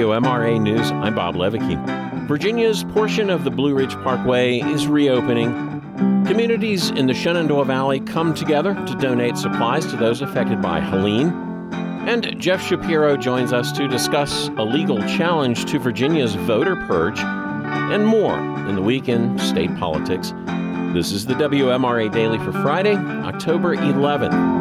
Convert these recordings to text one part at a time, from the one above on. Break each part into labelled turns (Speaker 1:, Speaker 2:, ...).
Speaker 1: WMRA News, I'm Bob Levicki. Virginia's portion of the Blue Ridge Parkway is reopening. Communities in the Shenandoah Valley come together to donate supplies to those affected by Helene. And Jeff Shapiro joins us to discuss a legal challenge to Virginia's voter purge and more in the week in state politics. This is the WMRA Daily for Friday, October 11th.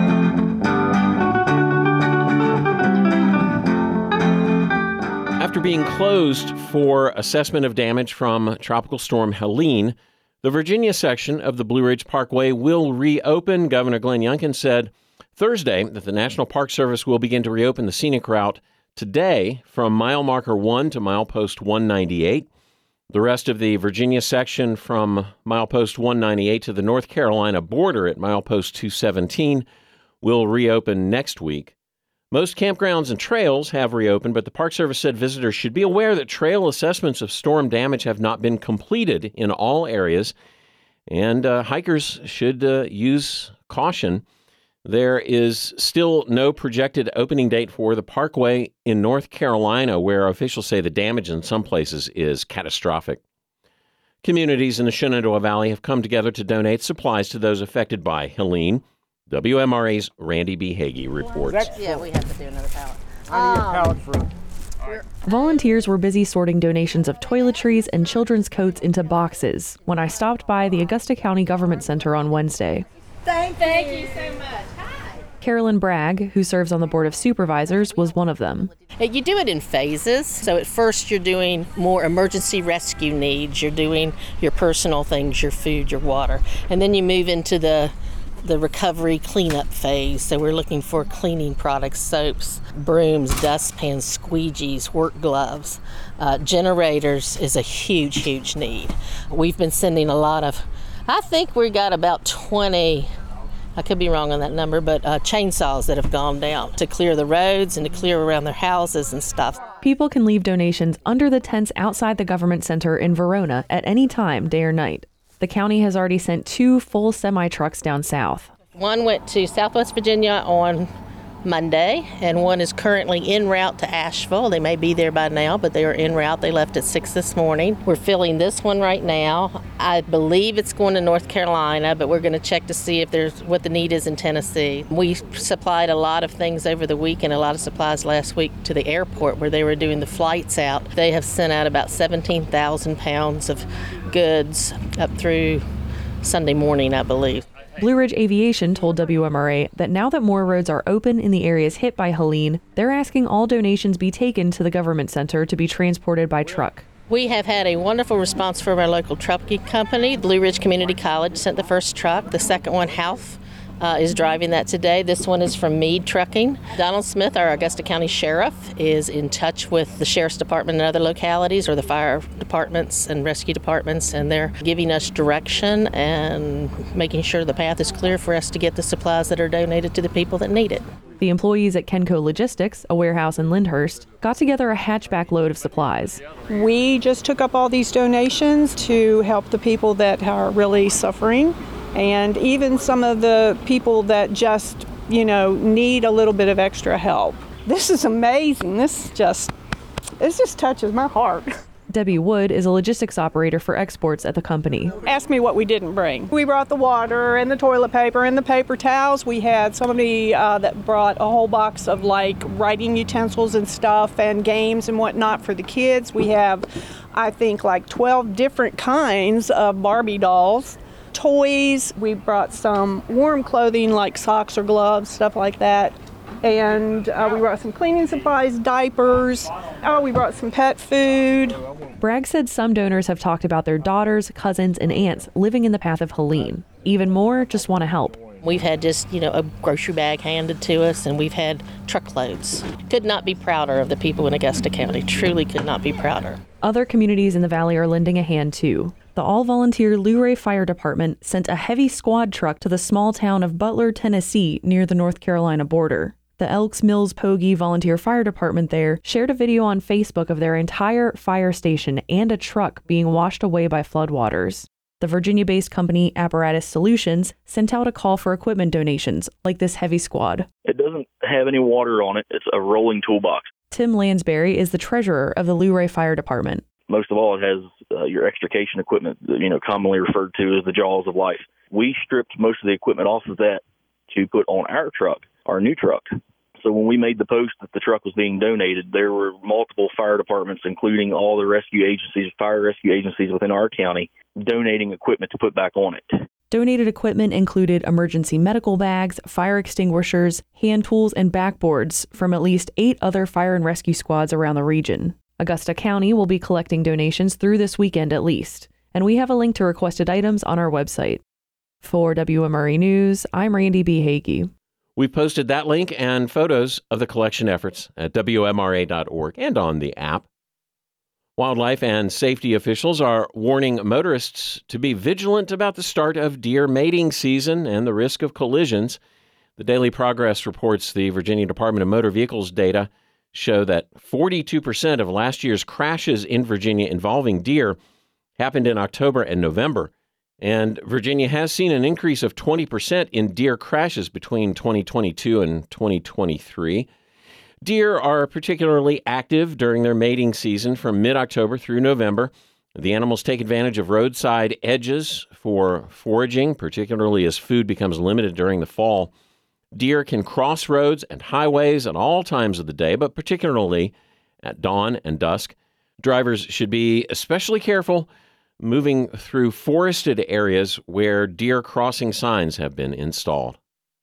Speaker 1: After being closed for assessment of damage from Tropical Storm Helene, the Virginia section of the Blue Ridge Parkway will reopen. Governor Glenn Youngkin said Thursday that the National Park Service will begin to reopen the scenic route today from mile marker 1 to milepost 198. The rest of the Virginia section from milepost 198 to the North Carolina border at milepost 217 will reopen next week. Most campgrounds and trails have reopened, but the Park Service said visitors should be aware that trail assessments of storm damage have not been completed in all areas, and hikers should use caution. There is still no projected opening date for the Parkway in North Carolina, where officials say the damage in some places is catastrophic. Communities in the Shenandoah Valley have come together to donate supplies to those affected by Helene. WMRA's Randy B. Hagee reports.
Speaker 2: Yeah, we have to do another pallet.
Speaker 3: I need a pallet for...
Speaker 4: Volunteers were busy sorting donations of toiletries and children's coats into boxes when I stopped by the Augusta County Government Center on Wednesday.
Speaker 2: Thank you so much. Hi.
Speaker 4: Carolyn Bragg, who serves on the Board of Supervisors, was one of them.
Speaker 2: You do it in phases. So at first you're doing more emergency rescue needs. You're doing your personal things, your food, your water. And then you move into the recovery cleanup phase. So we're looking for cleaning products, soaps, brooms, dustpans, squeegees, work gloves. Generators is a huge need. We've been sending a lot of, I think we got about 20, I could be wrong on that number, but chainsaws that have gone down to clear the roads and to clear around their houses and stuff.
Speaker 4: People can leave donations under the tents outside the Government Center in Verona at any time, day or night. The county has already sent 2 full semi-trucks down south.
Speaker 2: One went to Southwest Virginia on Monday, and one is currently en route to Asheville. They may be there by now, but they are en route. They left at 6 this morning. We're filling this one right now. I believe it's going to North Carolina, but we're going to check to see if there's what the need is in Tennessee. We supplied a lot of things over the week and a lot of supplies last week to the airport where they were doing the flights out. They have sent out about 17,000 pounds of goods up through Sunday morning, I believe.
Speaker 4: Blue Ridge Aviation told WMRA that now that more roads are open in the areas hit by Helene, they're asking all donations be taken to the Government Center to be transported by truck.
Speaker 2: We have had a wonderful response from our local trucking company. Blue Ridge Community College sent the first truck. The second one, Half, is driving that today. This one is from Meade Trucking. Donald Smith, our Augusta County Sheriff, is in touch with the Sheriff's Department in other localities, or the fire departments and rescue departments, and they're giving us direction and making sure the path is clear for us to get the supplies that are donated to the people that need it.
Speaker 4: The employees at Kenco Logistics, a warehouse in Lyndhurst, got together a hatchback load of supplies.
Speaker 5: We just took up all these donations to help the people that are really suffering, and even some of the people that just, need a little bit of extra help. This is amazing. This just touches my heart.
Speaker 4: Debbie Wood is a logistics operator for exports at the company.
Speaker 5: Ask me what we didn't bring. We brought the water and the toilet paper and the paper towels. We had somebody that brought a whole box of writing utensils and stuff and games and whatnot for the kids. We have, I think, 12 different kinds of Barbie dolls. Toys. We brought some warm clothing like socks or gloves, stuff like that. And we brought some cleaning supplies, diapers. We brought some pet food.
Speaker 4: Bragg said some donors have talked about their daughters, cousins, and aunts living in the path of Helene. Even more just want to help.
Speaker 2: We've had just, a grocery bag handed to us, and we've had truckloads. Could not be prouder of the people in Augusta County. Truly could not be prouder.
Speaker 4: Other communities in the valley are lending a hand, too. The all-volunteer Luray Fire Department sent a heavy squad truck to the small town of Butler, Tennessee, near the North Carolina border. The Elks Mills Pogie Volunteer Fire Department there shared a video on Facebook of their entire fire station and a truck being washed away by floodwaters. The Virginia-based company Apparatus Solutions sent out a call for equipment donations, like this heavy squad.
Speaker 6: It doesn't have any water on it. It's a rolling toolbox.
Speaker 4: Tim Lansbury is the treasurer of the Luray Fire Department.
Speaker 6: Most of all, it has your extrication equipment, commonly referred to as the jaws of life. We stripped most of the equipment off of that to put on our truck, our new truck. So when we made the post that the truck was being donated, there were multiple fire departments, including all the rescue agencies, fire rescue agencies within our county, donating equipment to put back on it.
Speaker 4: Donated equipment included emergency medical bags, fire extinguishers, hand tools, and backboards from at least 8 other fire and rescue squads around the region. Augusta County will be collecting donations through this weekend at least, and we have a link to requested items on our website. For WMRE News, I'm Randy B. Hagee.
Speaker 1: We've posted that link and photos of the collection efforts at WMRA.org and on the app. Wildlife and safety officials are warning motorists to be vigilant about the start of deer mating season and the risk of collisions. The Daily Progress reports the Virginia Department of Motor Vehicles data show that 42% of last year's crashes in Virginia involving deer happened in October and November. And Virginia has seen an increase of 20% in deer crashes between 2022 and 2023. Deer are particularly active during their mating season from mid-October through November. The animals take advantage of roadside edges for foraging, particularly as food becomes limited during the fall. Deer can cross roads and highways at all times of the day, but particularly at dawn and dusk. Drivers should be especially careful moving through forested areas where deer crossing signs have been installed.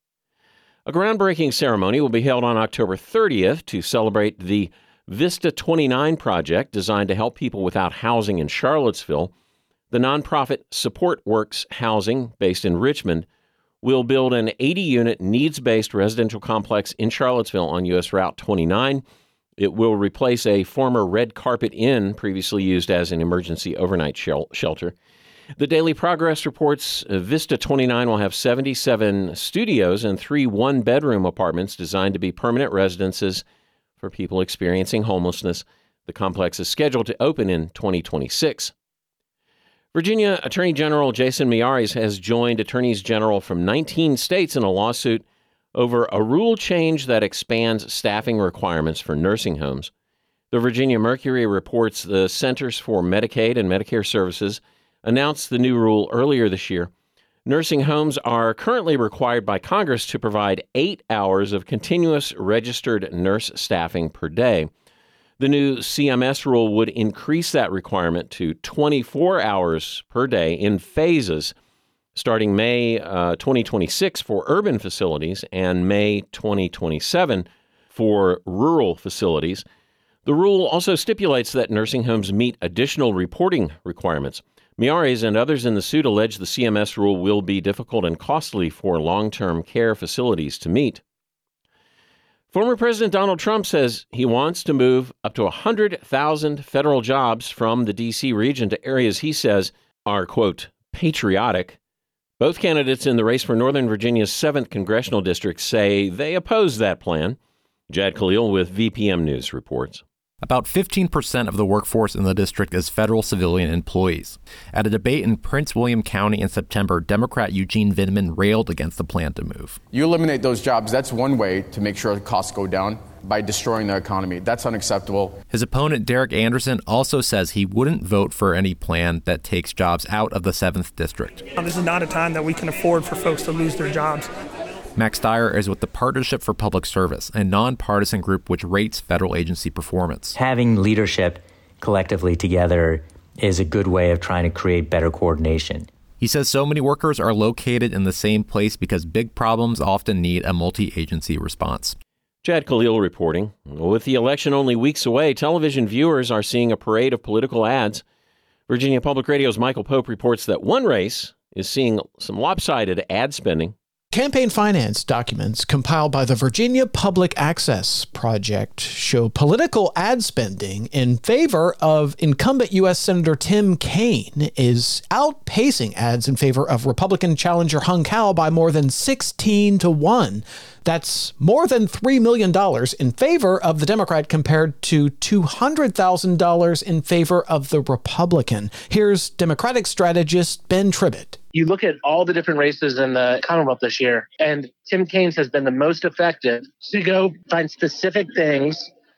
Speaker 1: A groundbreaking ceremony will be held on October 30th to celebrate the Vista 29 project designed to help people without housing in Charlottesville. The nonprofit Support Works Housing, based in Richmond, will build an 80-unit needs-based residential complex in Charlottesville on U.S. Route 29. It will replace a former Red Carpet Inn previously used as an emergency overnight shelter. The Daily Progress reports Vista 29 will have 77 studios and 3 one-bedroom apartments designed to be permanent residences for people experiencing homelessness. The complex is scheduled to open in 2026. Virginia Attorney General Jason Miyares has joined attorneys general from 19 states in a lawsuit over a rule change that expands staffing requirements for nursing homes. The Virginia Mercury reports the Centers for Medicaid and Medicare Services announced the new rule earlier this year. Nursing homes are currently required by Congress to provide 8 hours of continuous registered nurse staffing per day. The new CMS rule would increase that requirement to 24 hours per day in phases, starting May 2026 for urban facilities and May 2027 for rural facilities. The rule also stipulates that nursing homes meet additional reporting requirements. Miyares and others in the suit allege the CMS rule will be difficult and costly for long-term care facilities to meet. Former President Donald Trump says he wants to move up to 100,000 federal jobs from the D.C. region to areas he says are, quote, patriotic. Both candidates in the race for Northern Virginia's 7th congressional district say they oppose that plan. Jad Khalil with VPM News reports.
Speaker 7: About 15% of the workforce in the district is federal civilian employees. At a debate in Prince William County in September, Democrat Eugene Vindman railed against the plan to move.
Speaker 3: You eliminate those jobs, that's one way to make sure the costs go down, by destroying the economy. That's unacceptable.
Speaker 7: His opponent, Derek Anderson, also says he wouldn't vote for any plan that takes jobs out of the 7th district.
Speaker 8: This is not a time that we can afford for folks to lose their jobs.
Speaker 7: Max Dyer is with the Partnership for Public Service, a nonpartisan group which rates federal agency performance.
Speaker 9: Having leadership collectively together is a good way of trying to create better coordination.
Speaker 7: He says so many workers are located in the same place because big problems often need a multi-agency response.
Speaker 1: Jad Khalil reporting. With the election only weeks away, television viewers are seeing a parade of political ads. Virginia Public Radio's Michael Pope reports that one race is seeing some lopsided ad spending.
Speaker 10: Campaign finance documents compiled by the Virginia Public Access Project show political ad spending in favor of incumbent U.S. Senator Tim Kaine is outpacing ads in favor of Republican challenger Hung Cao by more than 16-1. That's more than $3 million in favor of the Democrat compared to $200,000 in favor of the Republican. Here's Democratic strategist Ben Tribbett.
Speaker 11: You look at all the different races in the Commonwealth this year, and Tim Kaine has been the most effective to go find specific things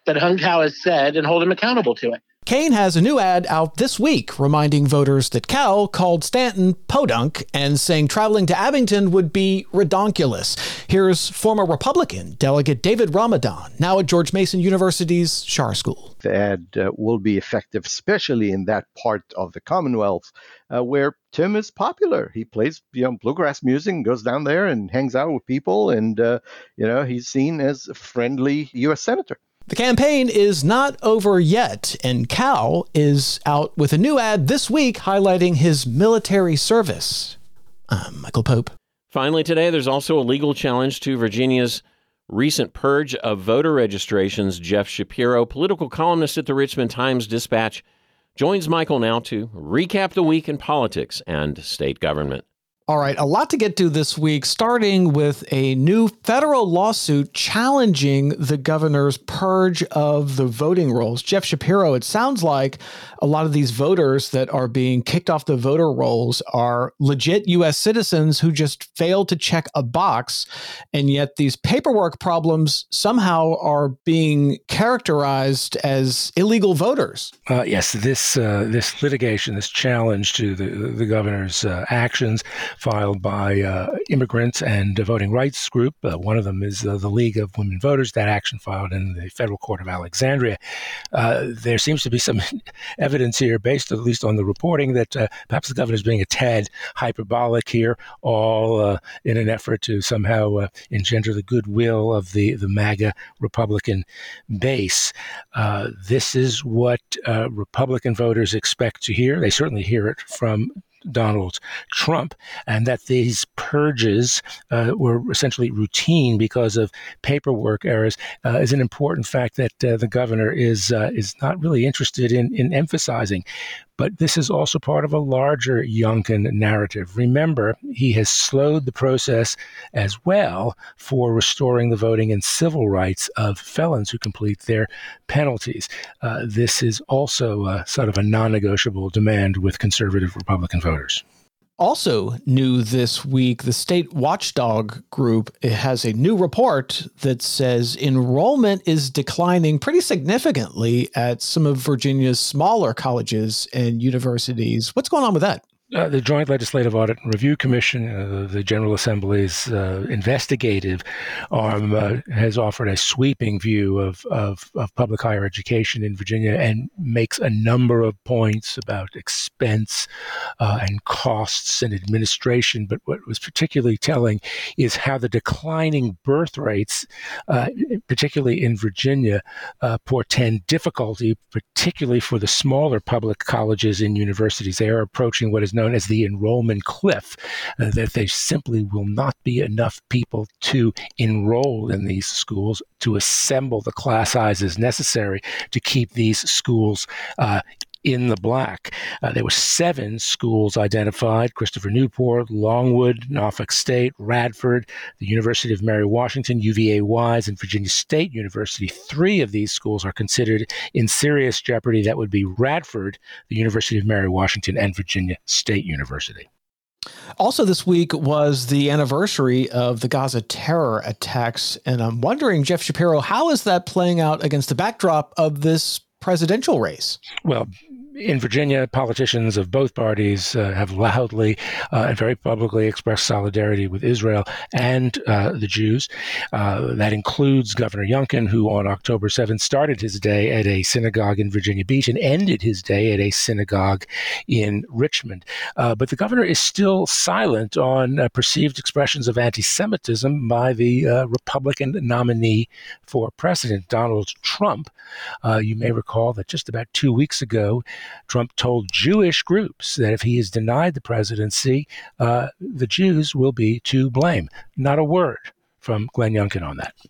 Speaker 11: that Hung Cao has said and hold him accountable to it.
Speaker 10: Kaine has a new ad out this week reminding voters that Cao called Stanton podunk and saying traveling to Abington would be redonkulous. Here's former Republican Delegate David Ramadan, now at George Mason University's Schar School.
Speaker 12: The ad will be effective, especially in that part of the Commonwealth where Tim is popular. He plays bluegrass music and goes down there and hangs out with people. And, he's seen as a friendly U.S. senator.
Speaker 10: The campaign is not over yet, and Cao is out with a new ad this week highlighting his military service. I'm Michael Pope.
Speaker 1: Finally today, there's also a legal challenge to Virginia's recent purge of voter registrations. Jeff Shapiro, political columnist at the Richmond Times-Dispatch, joins Michael now to recap the week in politics and state government.
Speaker 10: All right, a lot to get to this week, starting with a new federal lawsuit challenging the governor's purge of the voting rolls. Jeff Shapiro, it sounds like a lot of these voters that are being kicked off the voter rolls are legit U.S. citizens who just failed to check a box, and yet these paperwork problems somehow are being characterized as illegal voters.
Speaker 13: Yes, this litigation, this challenge to the governor's actions, filed by immigrants and voting rights group. One of them is the League of Women Voters. That action filed in the Federal Court of Alexandria. There seems to be some evidence here, based at least on the reporting, that perhaps the governor is being a tad hyperbolic here, all in an effort to somehow engender the goodwill of the MAGA Republican base. This is what Republican voters expect to hear. They certainly hear it from Donald Trump, and that these purges were essentially routine because of paperwork errors is an important fact that the governor is not really interested in emphasizing. But this is also part of a larger Youngkin narrative. Remember, he has slowed the process as well for restoring the voting and civil rights of felons who complete their penalties. This is also sort of a non-negotiable demand with conservative Republican voters.
Speaker 10: Also new this week, the state watchdog group has a new report that says enrollment is declining pretty significantly at some of Virginia's smaller colleges and universities. What's going on with that?
Speaker 13: The Joint Legislative Audit and Review Commission, the General Assembly's investigative arm, has offered a sweeping view of public higher education in Virginia and makes a number of points about expense and costs and administration. But what was particularly telling is how the declining birth rates, particularly in Virginia, portend difficulty, particularly for the smaller public colleges and universities. They are approaching what is known as the enrollment cliff, that there simply will not be enough people to enroll in these schools to assemble the class sizes necessary to keep these schools in the black. There were 7 schools identified: Christopher Newport, Longwood, Norfolk State, Radford, the University of Mary Washington, UVA-Wise, and Virginia State University. 3 of these schools are considered in serious jeopardy. That would be Radford, the University of Mary Washington, and Virginia State University.
Speaker 10: Also this week was the anniversary of the Gaza terror attacks, and I'm wondering, Jeff Shapiro, how is that playing out against the backdrop of this presidential race?
Speaker 13: Well, in Virginia, politicians of both parties have loudly and very publicly expressed solidarity with Israel and the Jews. That includes Governor Youngkin, who on October 7th started his day at a synagogue in Virginia Beach and ended his day at a synagogue in Richmond. But the governor is still silent on perceived expressions of anti-Semitism by the Republican nominee for president, Donald Trump. You may recall that just about 2 weeks ago, Trump told Jewish groups that if he is denied the presidency, the Jews will be to blame. Not a word from Glenn Youngkin on that.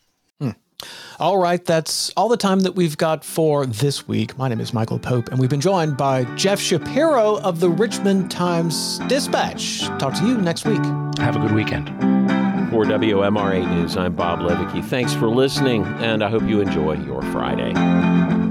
Speaker 10: All right, that's all the time that we've got for this week. My name is Michael Pope, and we've been joined by Jeff Shapiro of the Richmond Times-Dispatch. Talk to you next week.
Speaker 13: Have a good weekend.
Speaker 1: For WMR8 News, I'm Bob Levicki. Thanks for listening, and I hope you enjoy your Friday.